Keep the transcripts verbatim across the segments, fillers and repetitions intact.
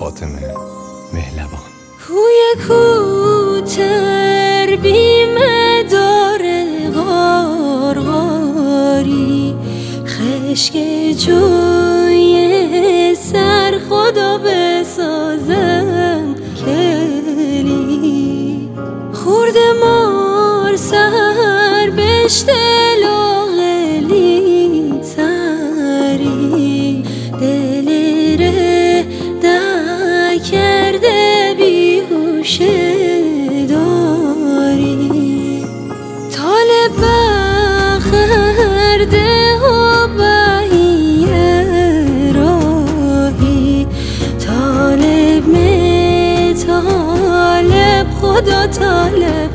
فاطمه مهلبان. کوی کوتر بیمه داره غارغاری، خشک جوی سر خدا بسازم کلی، خورد مار سر بشت لاغلی سری، دل ره در کرده بیهوشه داری، طالب بخرده و بهیه راهی، طالب می طالب خدا طالب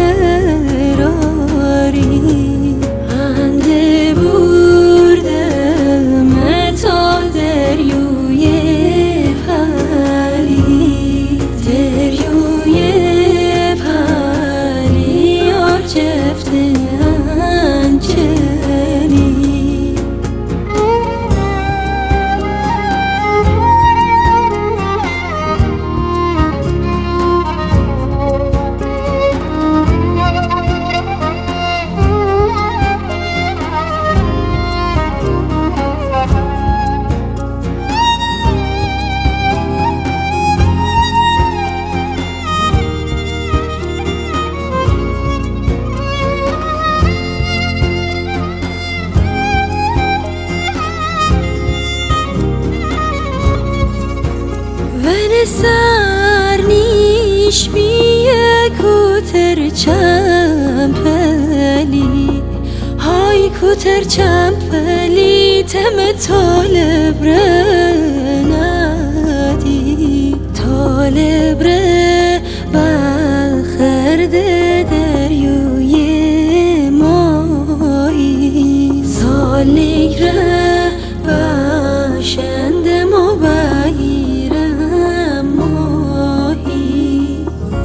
فراری، انده بردم تا دریوی پری، دریوی پری آر جفته انچنی. ون سر نیش بیه کوتر چمپلی، های کوتر چمپلی تم طالب ره ندی، طالب ره بخرده دریوی مایی، سالک ره باشنده ما بگیرم ماهی،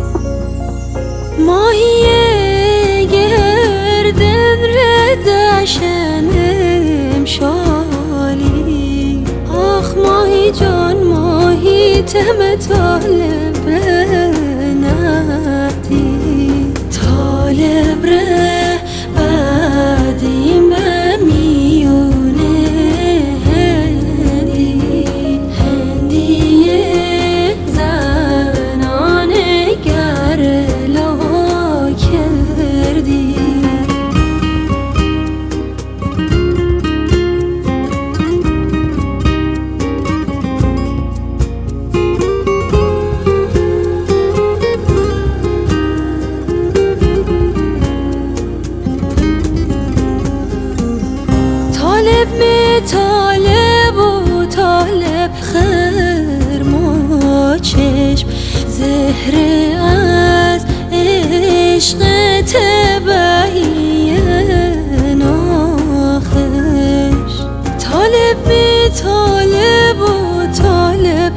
ماهی گردن ردشن امشالی، آخ ماهی جان ماهی تم طالب ندی، طالب ره بعدیم به میونه هندی، هندی زنان گرلا کردی. طالب می طالب و طالب خرما چشم، زهر از عشق تبهی ناخش، طالب می طالب و طالب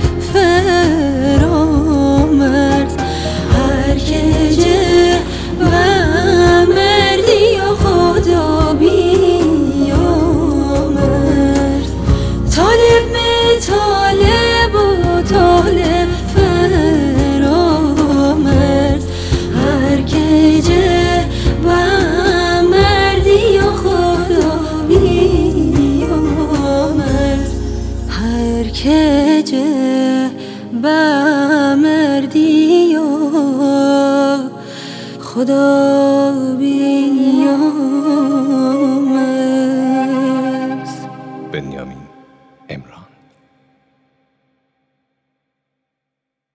فرامرز، هر که جه و مردی و خدا بیامرز، طالب می طالب و طالب فرامرز، هر که جه و مردی و خدا بیامرز، هر که جه و مردی و خدا بیامرز.